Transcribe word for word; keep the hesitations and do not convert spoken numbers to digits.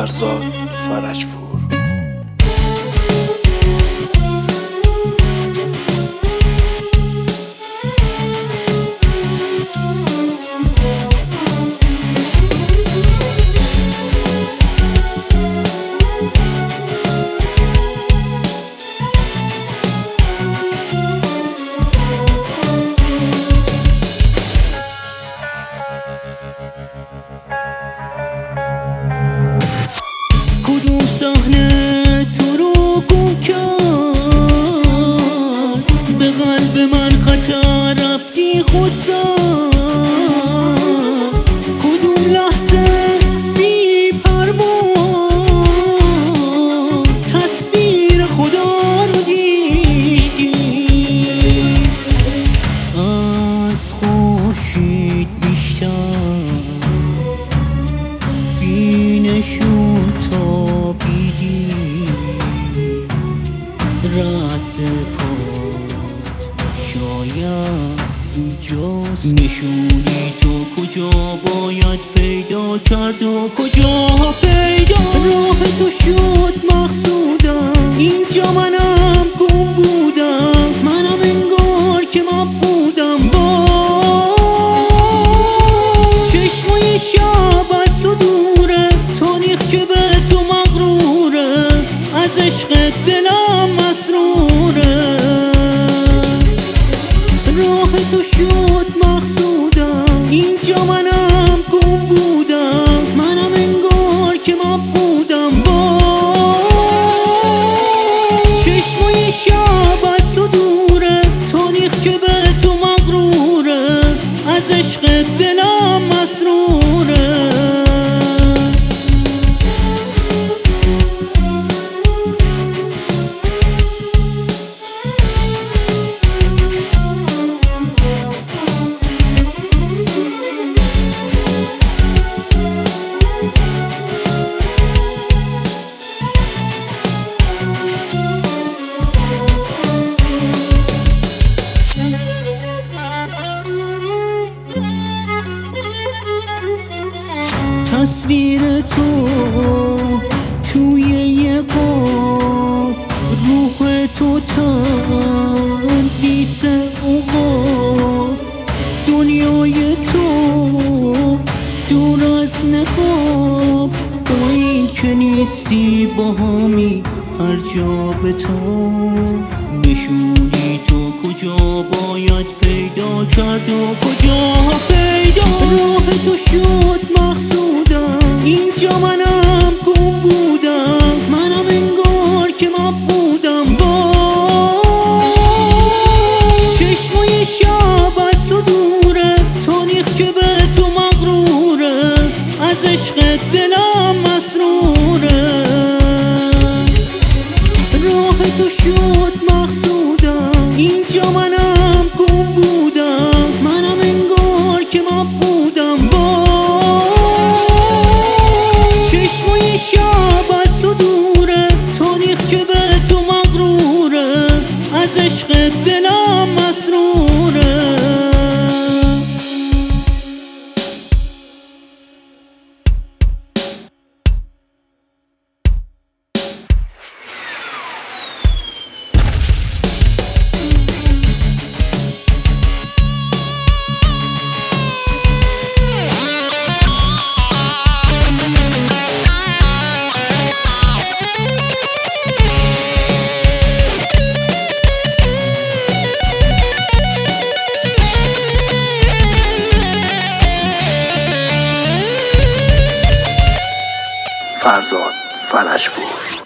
فرزاد فرجپور. کدوم صحنه تو رو گم کرد، به قلب من خطر رفتی خودزد. کدوم لحظه بی پروا تصویر خدا رو دیدی، از خورشید بیشتر بینشون تابیدی، رد پات شاید اینجاست. نشونی تو کجا باید پیدا کرد و کجا پیدا، راه تو شد مقصودم. اینجا منم گم بودم، منم انگار که مفقودم. با چشمای شب از تو دوره، تاریخ که به تو مغروره، از عشق دلم مسروره. راه تو شد مقصودم، اینجا منم گم بودم، منم انگار که مفقودم. با چشمای شب از تو دوره، تاریخ که به تو مغروره، از عشق دلم مسروره. تصویر تو توی یه قاب، روح تو تندیس عقاب. دنیای تو دور از نقاب، با این که نیستی با همی هر جا به تو. نشونی تو کجا باید پیدا کرد و کجا پیدا، راه تو شد مقصودم. اینجا منم گم بودم، منم انگار که مفقودم. با چشمای شب از تو دوره، تاریخ که به تو مغروره، از عشق دلم مسروره. راه تو شد مقصودم، اینجا منم گم بودم، منم انگار که مفقودم. با چشمای شب از تو دوره، تاریخ که به تو مغروره، از عشق دلم مسروره. فرزاد فرجپور.